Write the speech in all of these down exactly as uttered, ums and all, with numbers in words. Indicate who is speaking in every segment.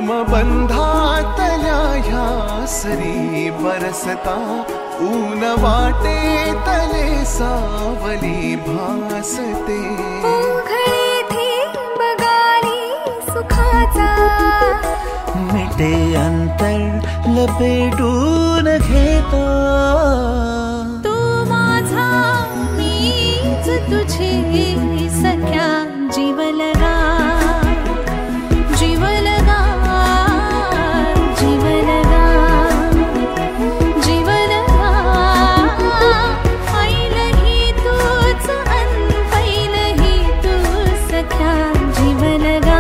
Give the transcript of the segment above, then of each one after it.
Speaker 1: मर्मबंधातल्या ह्या सरी बरसता ऊन वाटे तले सावली भासते
Speaker 2: मिटे अंतर लपेटून घेता
Speaker 3: तू माझा मीच तुझी सख्या जीवलगा जीवलगा जीवलगा जीवलगा ऐलही तूच अन पैलही तू सख्या जीवलगा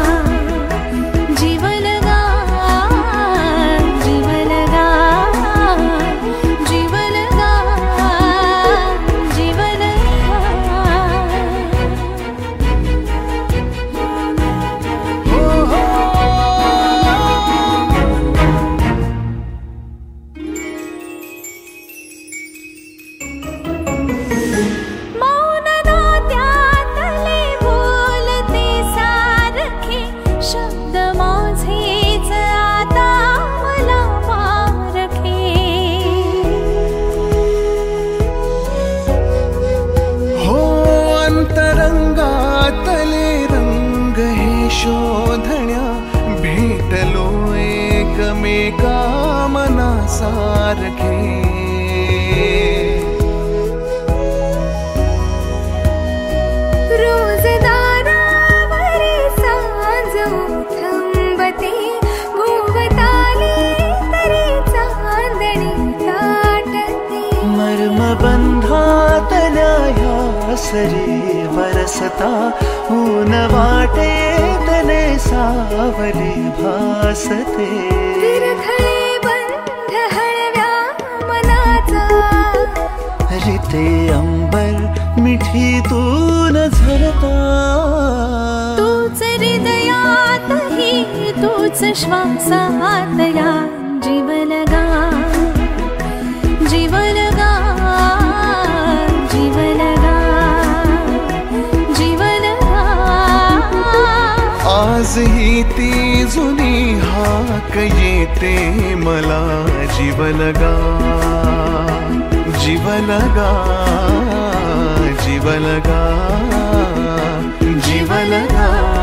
Speaker 1: शोधण्या भेटलो एकमेका मनासारखे
Speaker 3: रोजदारावरी सांज थंबते भोवताली तरी चांदणी दाटते
Speaker 2: मर्मबंधातल्या ह्या सरी बरसता ऊन वाटे तले सावली भासते
Speaker 3: विरघळे बंध हळव्या मनाचा
Speaker 2: रिते अंबर मिठीतून झरता
Speaker 3: तूच हृदयातही तूच श्वासात या जीवलगा जीवलगा जीवलगा
Speaker 1: आजही ती जुनी हाक येते मला जीवलगा जीवलगा जीवलगा जीवलगा